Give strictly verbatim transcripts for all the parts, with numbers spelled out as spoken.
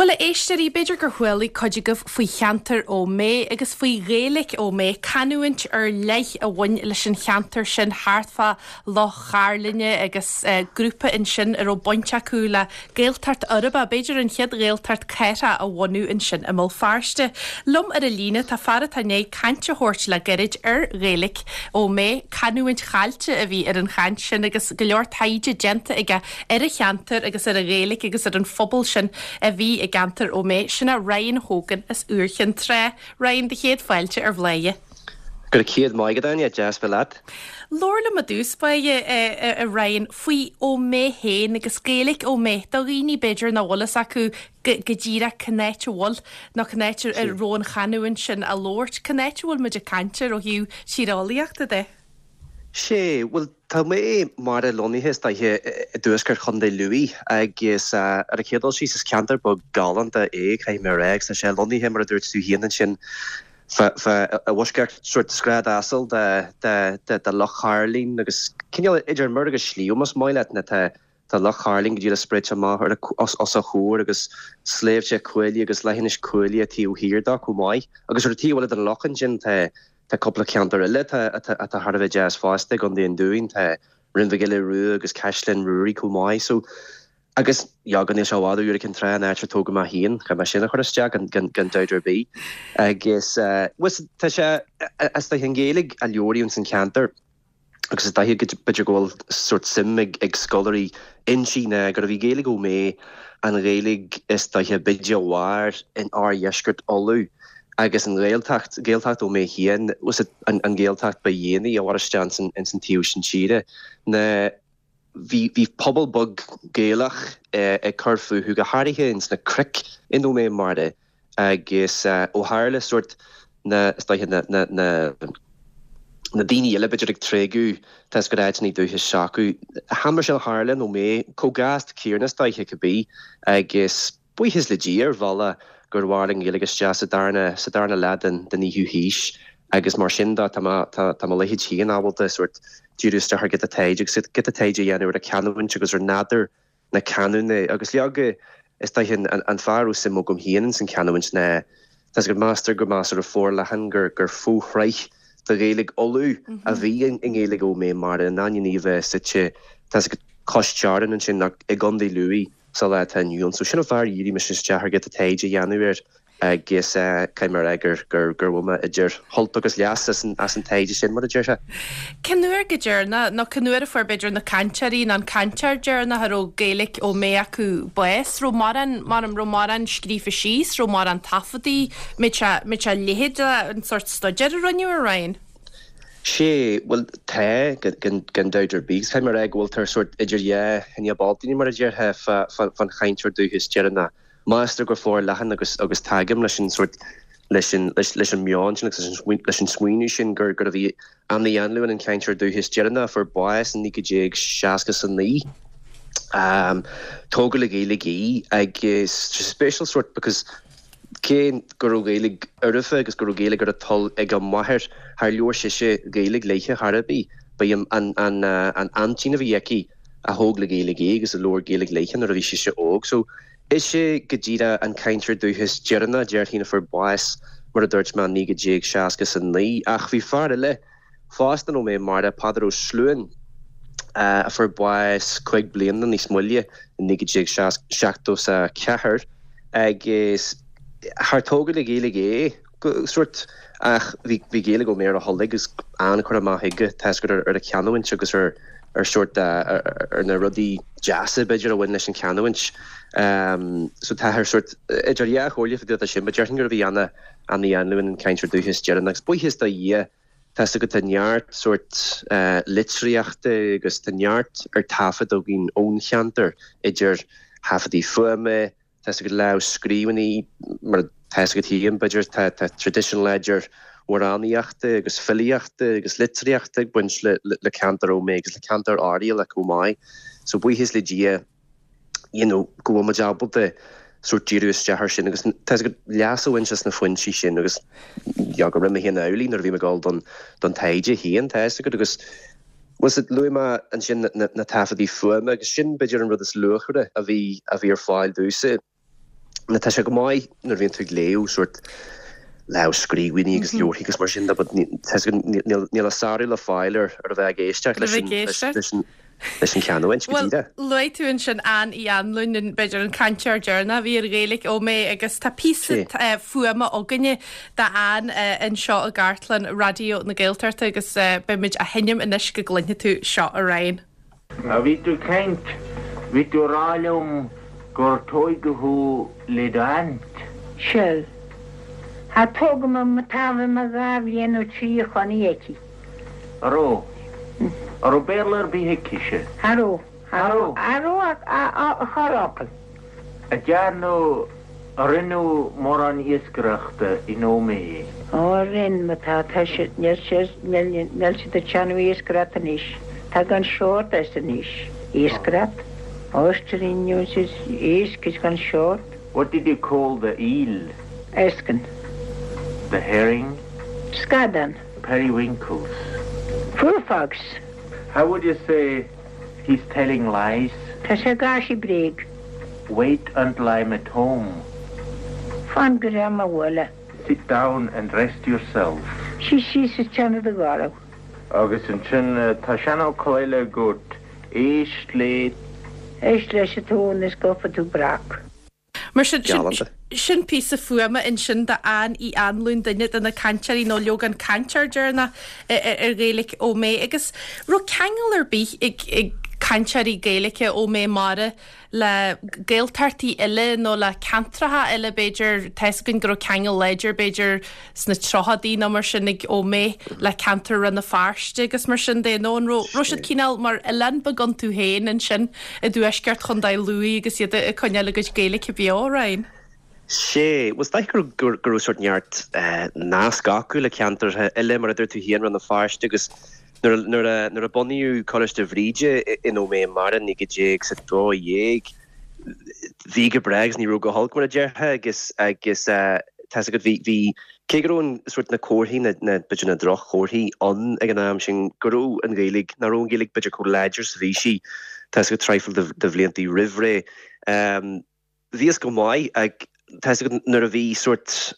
Well éisteí beidir gur bhfuil chuide go faoi cheantar ó mé agus faoi réalaigh ó mé canúint ar leith a bhain leis an cheantar sin háartfa loch chairlinne agus uh, grúpa in sin ar ó bainte acu le géaltart araba beidir an chiad réaltart ceira a bhainú in sin a mó fearste. Lum ar a lína tá fara tá né cante thuirt le geirid ar réalaigh ó mé canúint chailte a bhí ar an chaint sin agus go leor taide genta ige ar a cheantar agus ar a réalaigh agus ar an phobal sin a bhí i gantar ó mé sinna Ryan Hogan is uorchan tre. Ryan de chéad fáilte ar bhléie. Gur chéad maigad aine jazz belad. Lorla ma dús baie a Ryan faoi ó mé héin agus scéalaigh ó mé do rií beidir na bhlas acu go ddíra cnéite bhil na cnéite ar rón chanúin sin a Lord cnéite bhil muidir cantir ó hiú sirálaíachta de. sé bhfuil tá mé mar a loníthe tá dúscar chundé luí agus ar a chéadal sí is ceantar bug galant a é chaim mar ag sa sé loníthe mar a dúirt tú híanaan sin a bhuisceart suirt scrád asal de loch Harlín agus cinneal idir mar agus slíú mas maiile na tá loch Harlín go dtí a spréite má os a chóir agus sléimh sé cuailí agus lehinnis cuailí a tíú hirdá go mai agus ar tíhil an lochan sin tá Tá couple ceantar ile a Harbh jazz fáiste gan déon dúin tá rinmhigile ruú agus Caitlin Ruúí có mai so agus ja gan is áháú ú cin tre éir tóga má híon chu mar sinna chuiste gan deidir bí agus tá sé as tá hingélig a leoríún san ceantar agus tá beidir ghil sort simig ag scolarí in Sína gur a bhí gélig ó mé an rélig is tá beidir bhhair in ár dheisgurt olú agus an réaltacht géaltacht ó mé hían was an géaltacht ba dhéanaí a bhharstean in san tíú sin siide na hí pobl bug géalach ag chuirfú thu go háirithe ins na cric in ó mé marde agus ó háirle sort na na daoine eile beidir ag tréú tas go ráitní dúthe seacu hamar se háirlen ó mé cógáast cíarnas daiche go bí agus buchas le dír bhla gur bhhaing géalagus jazz sa darna sa darna ledan den níú híis agus mar sinda tá leiad tíon ábalta suirt dúrúiste ar get a taide agus get a taide dhéanú a canúin agus ar nádar na canúna agus leaga is tá hin an fearú sim mo gom híanaan san canúin na Tás gur master go master a fór lehan gur gur fúchreich de rélig olú a bhí in géalaigh ó mé mar an naníomh site tás go costearan an sin i gandí luí sa le tanún so sin bhar díí me sin dear get a taide dhéanúir agus caiimar agur gur gur bhma idir holt agus leas as an taide sin mar a dúir se. Canúir go dúirna nó canúir a forbeidir na cantearí an cantear dúirna ar ó géalaigh ó mé acu bues ro maran mar an ro maran scrífa síos ro mar an tafadaí mit a léhéad an sort stoidir a runniú a rain. sé bhfuil té gan deidir bís caiimar ag bhfuil tar sort idir dhé henne baltíní mar a ddíirthe fan chaintear dúchas dearna. Master go fór lehan agus agus tagim leis an sort leis an leis an meán sin leis an smuoinú sin gur gur a bhí anna anluúin an chaintear dúchas dearna for buas an nícha déag seaca san ní. Um, tóga le géalaigh í agus special sort because cén gur géalaigh uirife agus gur géalaigh ar a tol ag an maithir haar leor siise géalaigh leiche Harbí ba an an an antína bhí eici a thóg le géalaigh í agus a leor géalaigh leichan ar a bhí siise óg so is sé go ddíra an chaintear dúchas dearna dearthína for buas mar a dúirt man ní go déag seaca san ní ach bhí fear le fástan ó mé mar a padar ó slúin a for buas chuig bliana níos muile ní go déag seachtó sa cethir agus haar tóga le géalaigh é sort ach bhí géalaigh go mé a tholaigh agus an chuir amach hiige teas gur ar a ceanúint agus ar ar sort ar na rudí jazz beidir a bhain leis an ceanúint Um, so tá her sort idir dhé chóirle fa a sin, ba dearthan gur bhí anna anna anluúin an chaintear dúchas dearna agus buchas da dhé tá go tanneart sort uh, litríochta agus tanneart ar tafad ó gin óncheantar idir hafadí fuame tá go le scríhaní mar tá go tíon beidir tá traditional ledger óráníochta agus filiíochta agus litríochta buint le, le, le cantar ó mé agus le cantar áí le go mai so buchas le dhé you know, go ma jobal de sort dúrús dehar sin agus tás go leasúhain na foiintí sin agus ja go rinne hé álín ar bhí me gáil don don taide híon teiste go agus was it luima an sin na, na, na tafadí fuame agus sin beidir an rud is luchere a bhí a bhí ar fáil dúsa na tá sé go mai nar vín tú léú soort le scríhhuiine agus leorthaígus mar sin, níl a sáú le fáilir ar a bheith géisteach leis an ceanhaint go tíide. Luid tú an sin an í anlún in beidir an cantear dearna bhí ar géalaigh ó mé agus tá písa fuama óganne de an in seo a gartlan radio na Gaeltarta agus beimiid a henim inis go glunne tú seo a rain. A bhí tú ceint, bhí tú ráilm gur tóigeú le daint. Sill. Ha tógam am matava magá bhíon ó trí choni éci. Aró. Aró bélar bí heiciise. Aró. Aró. Aró a chorápal. A dearnú a rinú mór an iascreachta i nómé. Ó rin matá tá si nel si de teanú iascreat a níis. Tá gan seort as a níis. Iascreat. Osteríniu is iasc is gan seort. What did you call the eel? Esken. The herring? Skadan. Periwinkles. Furfox. How would you say he's telling lies? Tasagashi brig. Wait until I'm at home. Fan grama wala. Sit down and rest yourself. She sees a channel the garo. August and chin Tashano Coile good. Ish late. Ish leshatone is go for to brak. Mar sin sin pí a fuama in sin de an í anlún duine in na cantearí nó leogan cantear dearna ar géalaigh ó mé agus ru ceangal ar bí ag cantearí géalacha ó mé mara le Gaeltartaí ile nó le cantratha ile beidir teiscin gur ceangal leidir beidir sna trochadaí nó mar sin ag ó mé le cantar rinne farste agus mar sin dé nó ro siad cíál mar ilen bagan tú héin in sin i dú eisceart chun dá luí agus iad a coneala go géalacha beárain. sé was da gur gur soort neart nás gacu le cantar ile mar idir tú hían ran na farste agus Nur a boniú college de bhríide in ó mé mar ní go déag sa dó dhéag bhí go bregs ní ru go hulk mar a dearthe agus agus te go bhí cégrún suirt na cóirthaí na beidir na droch chóirthaí an ag an am sin gorú an géalaigh na rón géalaigh beidir có leidir sa bhí si te go treifil de bhliantí rihré. Bhíos go mai ag te nuair a bhí suirt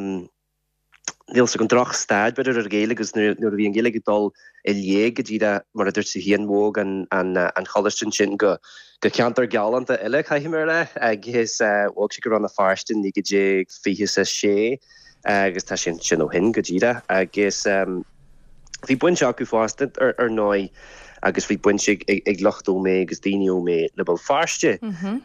Níl sa gon droch stad beidir ar géalaigh agus nuair a bhí an géalaigh dul i léag go dtíad mar a dúirt sa híon móg an cholastin sin go go ceantar geallanta ile chaithim mar le agus bhg si go ran na farstin ní go déag fiche sa sé agus tá sin sin ó hin go dtíad agus bhí buinte acu fásta ar nói agus bhí buinte ag lochtó mé agus daine ó mé le bal farste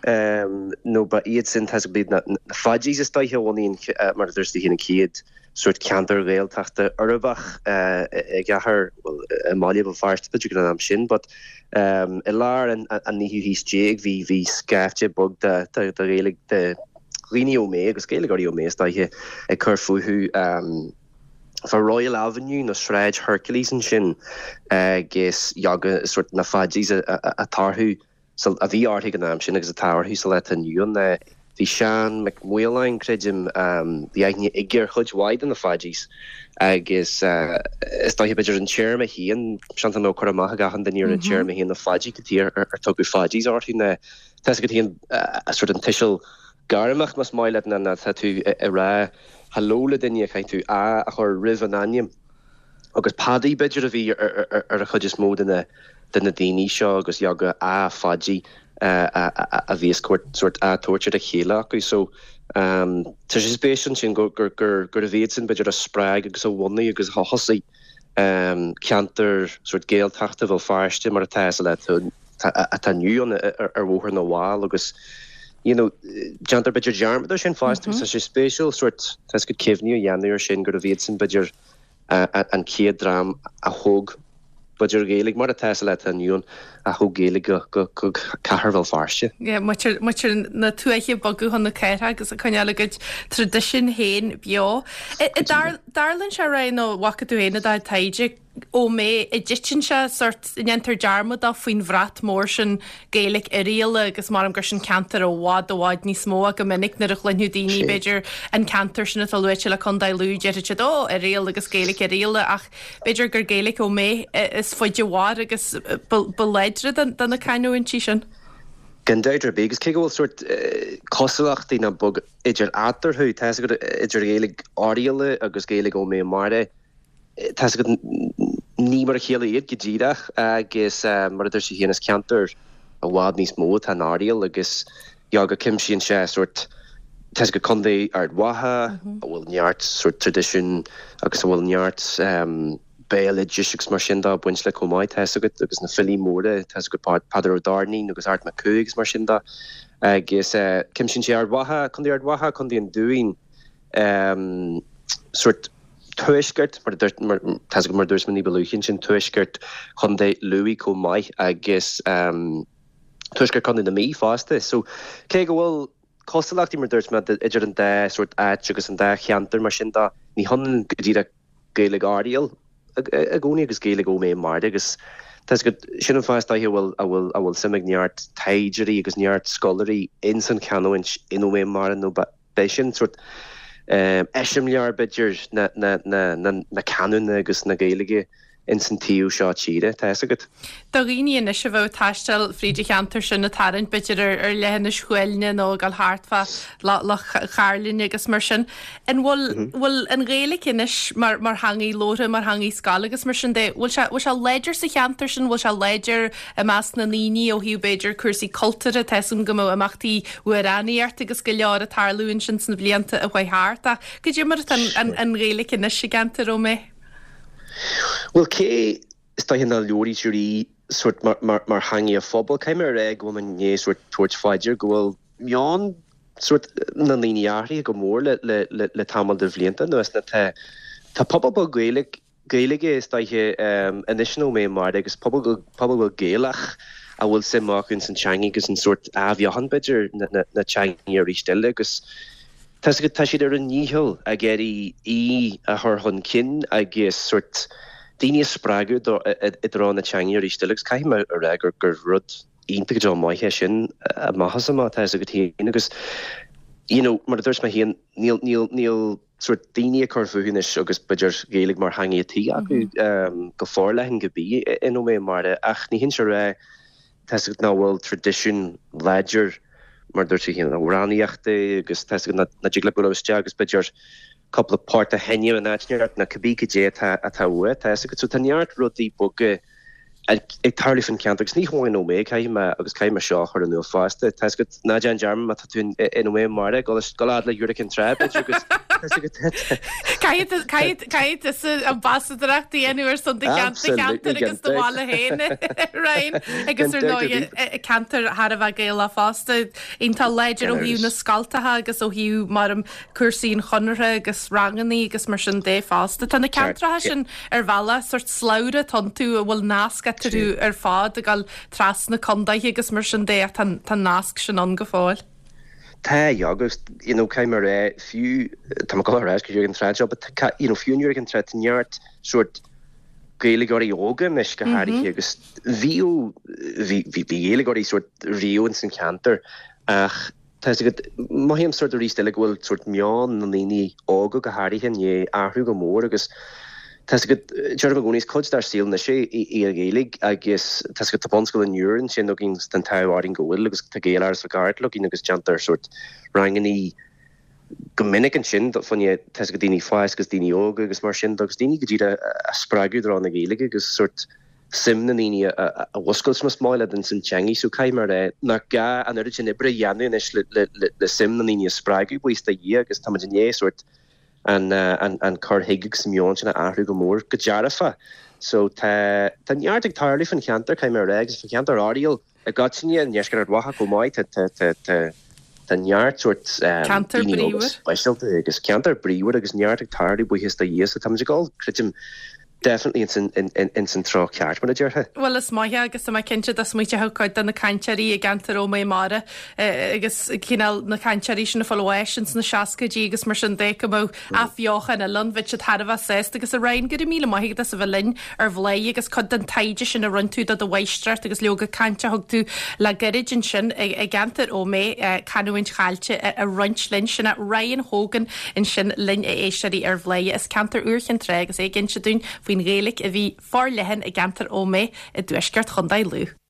nó ba iad sin has blid na fadí is staithe bhhaíon mar a dúirsta hína céad soort canter réel tachte Urbach ag gahar malleable farst be gan am sin, but um, e laar an an ni hís jéig vi vi skafte bog de de réleg de rinio me agus skeleggario mees da je e curfuhu um for Royal Avenue na Shred Hercules and sin uh, ges jaga soort na fadis a, a, a tarhu so a vi art gan am sin agus a tower hu let an yun uh, Bhí Sean McMuilein creidim bhí aithne i ggéir chuid waid an na fadís agus is tá beidir an tíirrma híon seanta nó chu amach gahan den ar an tíirrma híon na fadí go tíir ar tugu fadís áirtí na te go híon a sort an tiisiil garamach mas maiile na na tú i rá halóla duine chain tú a a chur rih an aim agus padí beidir a bhí ar a chud is mó den na daoine seo agus jaga a fadí Uh, a, a, a vís sort a torture a chéla acu so um participation sin gur gur gur gur a vésin beidir a sppraig agus a wonnaí agus ha hosaí um cantar sort géal tachta bhil farste mar a te le a tanniu an ar bhór na bháil agus you know jantar beidir jarm do sin fast sa sé spécial sort te go cefniú dhéanú ar sin gur a vésin beidir an céad dram a thug Beidir géalaigh mar a te le aniuún a thug géalaigh go go caharbhil farste. Muir na tuaiche bagú honna ceire agus a chuneala go tradition héin beo. Darlann se ra nó wacadú héna dá taide ó mé i ditin se sort inantar dearmad a faoin bhrat mór sin géalaigh i réala agus mar am gur sin cantar ó bhád ó bháid ní smó a go minic na a chluinú daoine beidir an cantar sinna talúite le chun dailú deidir ó i réal agus géalaigh i réala ach beidir gur géalaigh ó mé is foiide bhád agus beléidre den na caiinúin tí sin. Gandaidir begus ke gohfuil soort cosachtaí na bug idir atarthú te go idir géig áile agus géig ó mé mare te go ní mar chéile iad go ddíireach agus mar idir sé héananas ceantar a bhád níos mó tá áil agus beag a cimsíonn sé soort te go chundé ard watha a bhfuil neart soort tradition agus a bhfuil neart béle jiisteachs mar sin da buint le comáid te agat agus na fillí móra te go padar ó darní agus art me cuaiggus mar sin da agus cim sin sé ard watha chundé ard watha chundé an dúin soort tuisgurt mar te go mar dúirs man ní beluchin sin tuisgurt chundé luí comáid agus tuisgurt chundé na mí fásta so cé go bhfuil costalachtaí mar dúirs me idir an dé soort áit agus an dé cheantar mar sin da ní honan go dtí a gaeilg ádial a gcónaí agus géala ó mé mar agus Tás go sin an fáist a bhfuil a bhfuil a bhfuil simig neart taidirí agus neart scolarí in san canhaint in ó mé mar nó bei sin sort eisiim lear beidir na na na na canún agus na géalaige in san tíú seo tíre te agat. Tá riíon is se bh taistal Friedrich Antar sin na tarint beidir ar lena schuilne nó gal háartfa le charlín agus mar sin. An bhfuil an réala inis mar mar hangí lóra mar hangí scala agus mar sin dé bhfuil se léidir sa cheantar sin bhil se léidir a meas na níní ó hiú beidir cuasaí cultúra teúm go mó amachtaí uaráníart agus go lear a tarlúin sin san blianta a bhaithharta. Go dtí mar an réala inis sé gantar ó mé? Well, Kay is dat je na Lori jury soort maar maar maar hang je voetbal kan maar reg om een je soort torch fighter go Jan soort na lineari go more le le le le tamal de vlienta no is net te ta papa gaelig gaelige is dat je um initial me maar is papa papa gaelach I will say Markins and Changi is een soort avian bidger na na na Changi ri stelle gus Tás go tá siad ar an níhil a geirí í a th chun cin agus suirt daoine sppragu idirrán na teangaí isteach caiim a ragur gur rud ionta go maithe sin a maithas amá tá a go tíana agus mar dúirs me híon níl níl níl suirt daoine chufuúis agus beidir géalaigh mar hangítí acu go fáirleithin go bí in ó mé mar ach ní hin se ré tá go náhfuil tradition ledger mar dúirt sé an óráníochta agus na diglaúiste agus beidir couple of páirta henne an áitneart na cabbí go dé a táha tá go tú tanneart rudí boge ag tarlí fan ceantagus ní háin ó mé caiime agus caiime seo chu an nu fásta tá go ná an dearm a tún in mé mar go golád le dúra an tre agus Caiit is an basach daanúir san ceanta ceantar agus do bhála héine Rain agus ar nó cantar Har a bheith géile fásta ontal leidir ó hiú na scaltathe agus ó hiú mar an cuasaín chonarthe agus ranganí agus mar sin dé fásta Tá na ceantrathe sin ar bhela sort sláire tan tú a bhfuil náca tú ar fád a gal tras na condaithe agus mar sin dé tan nasc sin an go fáil. Tá agus caiim ré fiú tá go ré go an tre fiúniuúr an treart soort géalagáí óga meis go háirí agus bhíú bhí géalagáí soort riún san cantar ach maihíim sort a rístelle bhfuil soort meán na líní óga go háirithe é athú go mór agus Tás go Jeremy Goonies coach dar seal na sé i a gélig agus tás go taponscoil an Urin sin no gin den taáring gohfuil agus tá géalars a gart lo gin agus jantar sort ranganí gomininic an sin dat fan je tás go dini fáis gus dini óga agus mar sin agus dini go dtí a sppragu ar an na géige agus sort sim na níine a wascoil mas máile den san teangaí so caiimar é na ga an sin ibre jaanú is le sim na níine sppragu buis a dhé agus tá é sort an an an car hiigig Simeon sin a ahrú go mór go dearafa so tá tanheartig tarlí fan cheantar caiim regs fan cheantar ádial a gatinne an neiscar ar watha go maiid tanheart soort cantar bríomhar agus ceantar bríomhar agus neartig tarlí bu his a dhéas a tam gáil critim definitely in san in in in san tro ceart mar a deartha. Well is maithe agus mai cinnte as muoite thuáid den na cantearí a gantar ó mé mara agus cíál na cantearí sin na followations na seacadí agus mar sin dé go mó a fiochan a lundvid se Harbh sé agus a rein go míle maithe a sa bhlinn ar bhlé agus chud den taide sin a runú a do bhaistrat agus leoga cante thugtú le garid sin ag gantar ó mé canúint chailte a runtlinn sin a Ryan Hogan in sin linn é éisiirí ar bhlé is cantar uorchan tre agus é gin se dún Bhín réalaigh a bhí far lehan a gantar ó mé i dúisceart chundaid lú.